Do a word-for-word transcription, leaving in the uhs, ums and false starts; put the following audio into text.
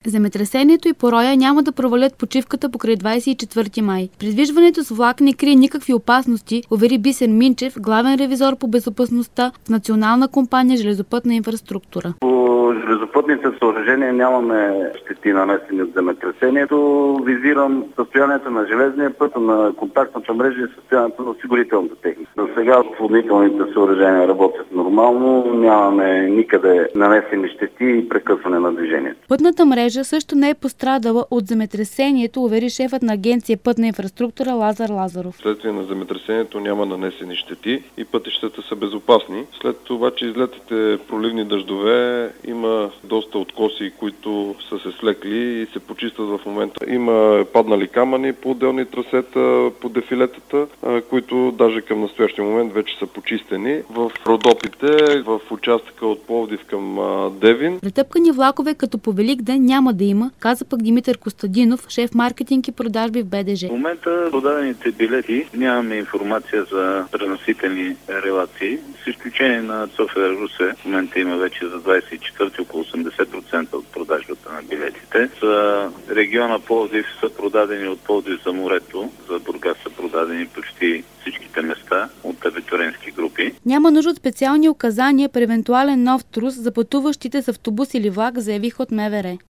Земетресението и пороя няма да провалят почивката покрай двадесет и четвърти май. Придвижването с влак не крие никакви опасности, увери Бисер Минчев, главен ревизор по безопасността в Национална компания железопътна инфраструктура. По железопътните съоръжения нямаме щети нанесени от земетресението. Визирам състоянието на железния път, на контактната мрежа и състоянието на осигурителната техника. До сега отводнителните съоръжения работят нормално, нямаме никъде нанесени щети и прекъсване на движението. Пътната мрежа също не е пострадала от земетресението, увери шефът на агенция Пътна инфраструктура Лазар Лазаров. Вследствие на земетресението няма нанесени щети и пътищата са безопасни. След това, че излетите проливни дъждове, има доста откоси, които са се слекли и се почистват в момента. Има паднали камъни по отделни трасета, по дефилетата, които даже към настоящия момент вече са почистени. В Родопите, в участъка от Пловдив към Девин. Претъпкани влакове като по Велик ден няма да има, каза пък Димитър Костадинов, шеф маркетинг и продажби в Б Д Ж. В момента продадените билети нямаме информация за преносителни релации. С изключение на София-Русе, в момента има вече за двадесет и четвърти около осемдесет процента от продажбата на билетите. За региона Пловдив са продадени от Пловдив за морето, за Бургас са продадени почти всичките места от абитуренски групи. Няма нужда от специални указания при евентуален нов трус за пътуващите с автобус или влак, заявих от М В Р.